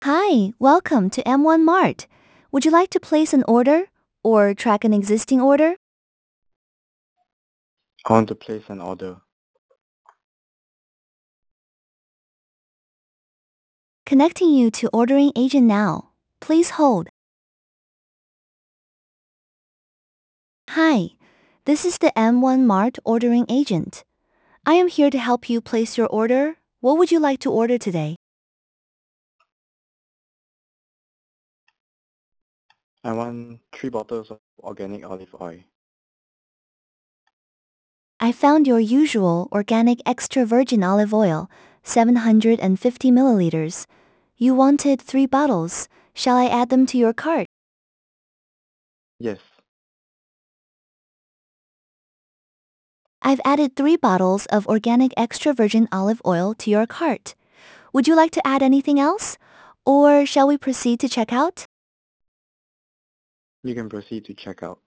Hi, welcome to M1 Mart. Would you like to place an order or track an existing order? I want to place an order. Connecting you to ordering agent now. Please hold. Hi, this is the M1 Mart ordering agent. I am here to help you place your order. What would you like to order today? I want 3 bottles of organic olive oil. I found your usual organic extra virgin olive oil, 750 milliliters. You wanted 3 bottles. Shall I add them to your cart? Yes. I've added 3 bottles of organic extra virgin olive oil to your cart. Would you like to add anything else? Or shall we proceed to checkout? You can proceed to checkout.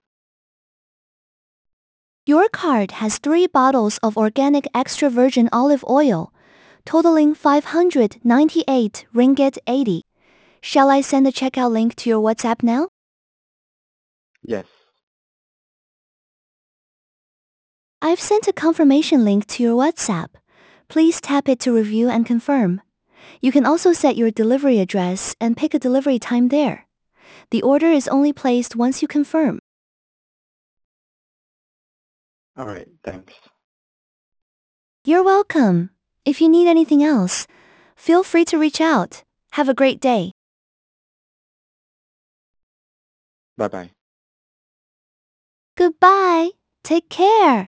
Your cart has 3 bottles of organic extra virgin olive oil, totaling 598 ringgit 80. Shall I send the checkout link to your WhatsApp now? Yes. I've sent a confirmation link to your WhatsApp. Please tap it to review and confirm. You can also set your delivery address and pick a delivery time there. The order is only placed once you confirm. Alright, thanks. You're welcome. If you need anything else, feel free to reach out. Have a great day. Bye-bye. Goodbye. Take care.